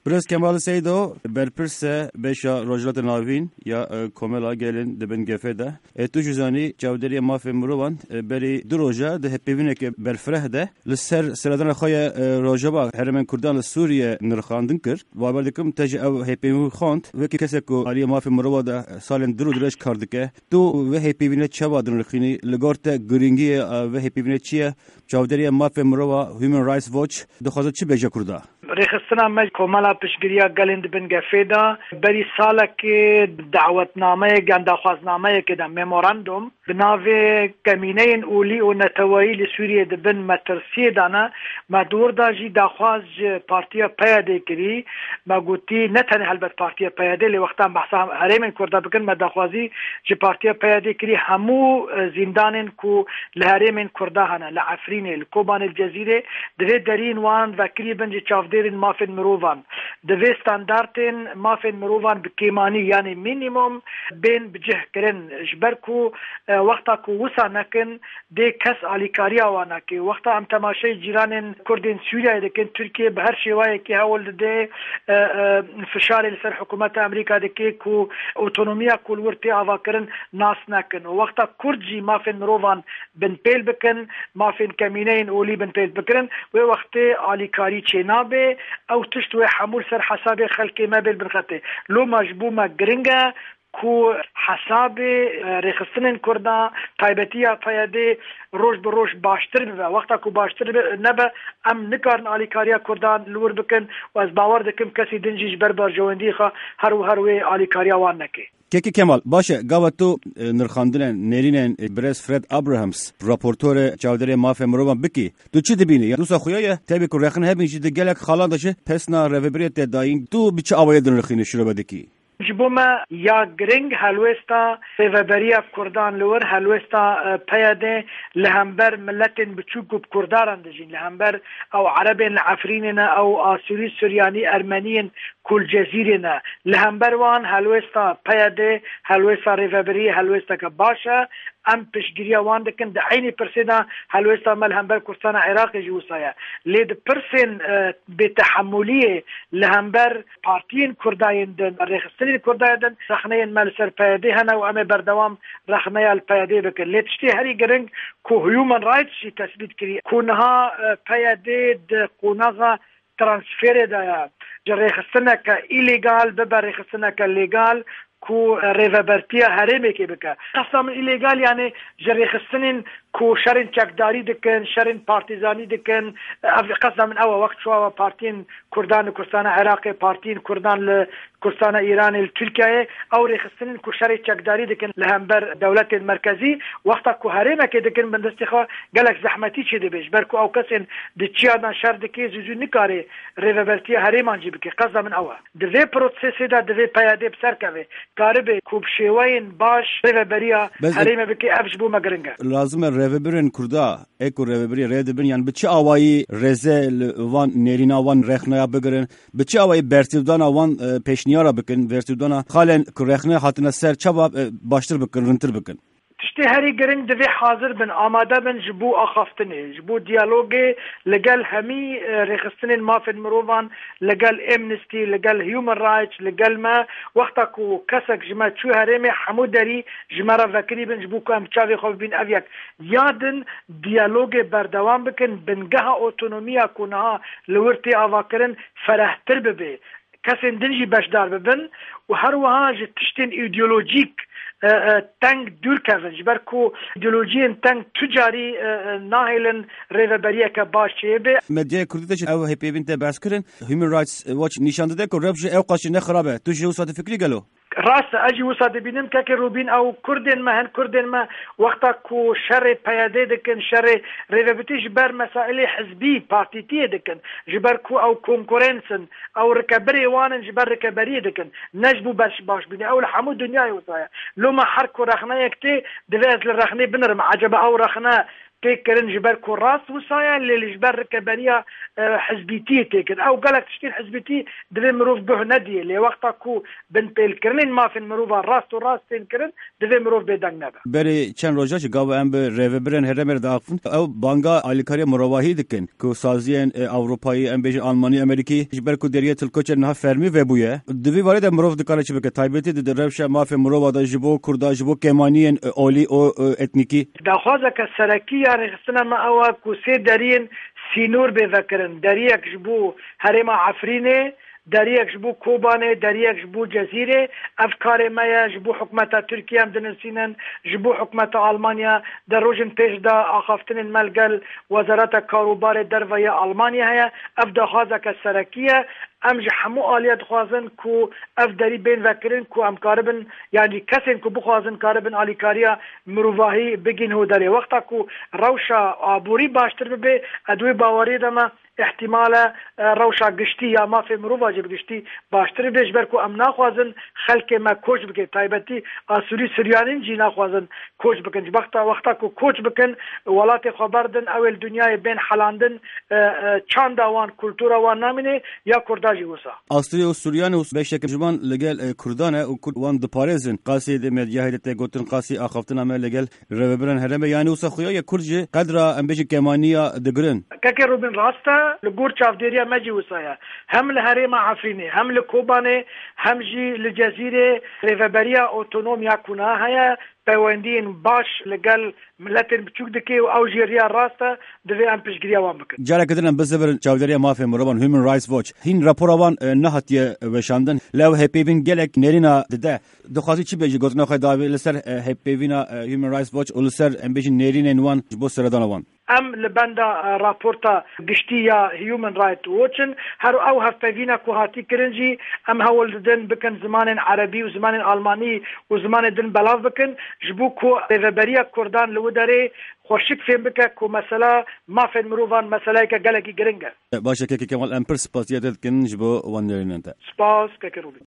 برز کمال سیدو برپرس بشا رجلات ناوین یا کوملا گلن دبن گفته تو جزانی چودری مافی مروان بری دو روزه ده هپیونه که برفره ده لسر سردان خای روزبا هرمن کردان سوریه نرخاندن کرد و بعدکم تج او هپیونه خواند و که کسی که علی مافی مروا ده سالن درش کرد که تو و هپیونه چه وادن رخینی لگارت گرینگی و هپیونه چیه چودری مافی مروا هیومن رایتس واچ دخوازه چی بجا کرده رخصتنا مج کوملا پشگریا گلند بن گفیدا بری ساله که دعوتنامه گندخوازنامه که ده مموراندوم بناوه کمینین اولی و نتوایی لسوریه ده بن مترسیه دانا ما دور داجی دخواز پارتیا پیاده کری ما گوتی نتنه البت پارتیا پیاده لی وقتا بحثا هرمن کرده بکن ما دخوازی جی پارتیا پیاده کری همو زندانن کو لهرمن کرده هنه لعفرینه لکوبان الجزیره دوی درین وان و کریبن جی چافدیرین مافن مروفان دوی ستاندارتین مافن مروفان بکیمانی یعنی مینیموم بین بجه کرن جبرکو وقتا کو وسا نکن دی کس آلیکاریا وانا که وقتا ام تماشای جیران کردین سوریه دکن ترکیه به هر شیوه که هول دی فشار لسر حکومت امریکا دکی کو اوتونومیا کولورتی آوا کرن ناس نکن وقتا کردجی مافن مروفان بن پیل بکن مافن کمینین اولی بن پیل بکن و وقت آلیکاری چینابه او تشتوی حمول سر حساب خلقی ما بیل بنخطه لو مجبومه گرنگه کو حساب رخصتن کرده تایبتیه پیاده روش به روش باشتر به وقتا کو باشتر نبه ام نکارن آلیکاریا کردان لور بکن و از باور دکم کسی دنجیش بربار جواندی خواه هروی آلیکاریا وان نکی کی کمال باشه گاو تو نرخاندن نرینن برس فرد ابراهامز راپورتور چودری مافیا مروان بکی تو چی دبینی دوسا خویا تبی کو رخنه هبین چی دگلک خالان داشه پسنا ریوبریت داین تو بچ اوای درخینه شروع بدکی جبوما یا گرنگ هلوستا ریوبریا کردان لور هلوستا پیاده لهمبر ملتن بچوک کرداران دجین لهمبر او عربین عفریننا او آسوری سوریانی ارمنیین کل جزیرنا لهمبر وان هلوستا پیاده هلوستا ریوبریا هلوستا که باشه ام پشگیریا وان دکن د عینی پرسیدا هلوستا ملهمبر کردستان عراق جوسایا لید پرسن بتحملیه لهمبر پارتین کرداین دن رخصتنی کرداین رخنه مال سر پیاده هنا و ام بردوام رخنه الپیاده بکن لیتشتی هری گرنگ کو هیومن رایتس تثبیت کری کونها پیاده د قونغه ترانسفر دا رخصتنه که ایلیگال ببر رخصتنه که لیگال کو ریوبرتیا هرمه که بکه قسم ایلیگال یعنی جریخستنین کو شرین چکداری دکن شرین پارتیزانی دکن قسم من اول وقت شوا پارتین کردان کردستان عراق پارتین کردان کردستان ایران ترکیه او ریخستنین کو شرین چکداری دکن لهمبر دولت مرکزی وقتا کو هرمه که دکن بندستخوا گلک زحمتی چه دبیش برکو او کسین د چیادان شر دکی زوزو نکاره ریوبرتیا هرمان جی بکه قسم من اول دوی پروسس دا دوی پیاده بسر کوي کاربه کوب شوین باش ریوبریا هرمه بکه افش بو مگرنگه لازم ریوبرین کردا اکو ریوبری ریدبن یعنی بچه آوایی رزل وان نرینا وان رخنه بگرن بچه آوایی برتیدان وان پیشنیارا بکن برتیدان خالن رخنه حتنا سر چبا باشتر بکن رنتر بکن تشتی هری گرنگ دوی حاضر بن آماده بن جبو آخافتنه جبو دیالوگی لگل همی رخصتنین مافن مروفان لگل امنستی لگل هیومن رایتس لگل ما وقتا کو کسک جمع چو هرمه حمو داری جمع را وکری بن جبو که هم چاوی خوف بین اویک یادن دیالوگ بردوام بکن بنگه اوتونومیا کنها لورتی آوا کرن فرحتر ببه کسی دنجی بشدار ببن و هر وها تشتین ایدئولوژیک تنگ دور کردن جبر کو ایدئولوژی تنگ تجاری ناهلن ریوبریه که باشه به مدیا کردیش او هپی بنت بحث کردن هیومن رایتس واچ نشان داده که ربش او قاش نه خرابه تو جو صاد فکری گلو راست اجي وصاد بينم كاكي روبين او كردن ما هن كردن ما وقتا كو شر پیاده دکن شر ریوبتی جبر مسائل حزبی پارتیتی دکن جبر کو او کنکورنسن او رکبری وانن جبر رکبری دکن نجبو باش بینی او حمود دنیای وصایا لو ما حركو رخنه يكتي دفاز للرخنه بنرم عجب او رخنه تكرن جبر كراس وصايا اللي جبر كبريا حزبيتي تكن او قالك تشتين حزبيتي دبي مروف به ندي اللي وقتا كو بنت الكرنين ما في المروف راس وراس تنكرن دبي مروف بدنگ نبا بری چند روزا چې گاو ام به ریوبرن هرمر داخن او بانگا آلیکاری مروواهی دکن کو سازین اروپایی ام به آلمانی امریکی جبر کو دریه تلکوچ نه فرمی و بویه دبی وارد مروف دکاره چه بک تایبتی د روش ما في مرووا د جبو کوردا جبو کمانین اولی او اتنیکی داخوازه که سرکی یعنی خصنا ما او کو سه درین سینور بذكرن دريك جبو هرما عفرينه دريك جبو كوبانه دريك جبو جزيره افكار ما جبو حكومه تركيا مدنسينن جبو حكومه المانيا دروجن بيش دا اخافتن الملقل وزاره كاروبار درويه المانيا هي افدا خازك السركيه امج حمو آلیت خوازن کو افداری بین وکرن کو امکاربن یعنی کسین کو بخوازن کاربن آلیکاریا مروواهی بگین هو داره وقتا کو روشا عبوری باشتر به ادوی باوری دما احتمال روشا گشتی یا ما في مرووا جب گشتی باشتر بهش بر کو امنا خوازن خلق ما کوچ بکه تایبتی اسوری سریانین جینا خوازن کوچ بکن وقتا کو کوچ بکن ولات خبردن اول دنیای بین حلاندن چند وان کلتورا وان نامینه یا کرد Avstriya و سوریان و beşteki jman legel Kurdane u Kurd wan diparêzin qasî de medyahidet gotin qasî axaftin ama legel revebren hereme yani usa xuya ya Kurdji qadra em bêjin kemaniya digirin keke rubin rasta li gor çavdêriya me jî wisaya hem li herêma Efrînê hem li Kobanê hem jî li Cezîrê rêveberiya otonomiya kuna heye پەیوەندین باش لەگەڵ ملەتên بچووک دکێ و ئەو ژێریە ڕاستە دەبێ ئەم پشتگیریya wan bikin. Careke din em bizebrin çavderiya mafê mirovan Human Rights Watch hîn rapora wan nehatiye weşandin lew hêpêvîn gelek nêrîna dide dixwazî çi bêjî gotina xwe davê li ser hêpêvîna Human Rights Watch û li ser em bêjin nêrînên wan ji bo seredana wan. Em li benda raporta giştî ya Human Rights Watch'in her ew hevpevîna ku hatî kirin jî em hewl didin bikin zimanên Erebî û zimanên Almanî û zimanê din belav bikin ji bo ku rêveberiya Kurdan li wî derê xweşik fêm bike ku mesela mafên mirovan meseleyeke gelekî giring e. Baş e Keke Kemal em pir spasiya te dikin ji bo wan nêrînan te. Spas Keke Rûbî.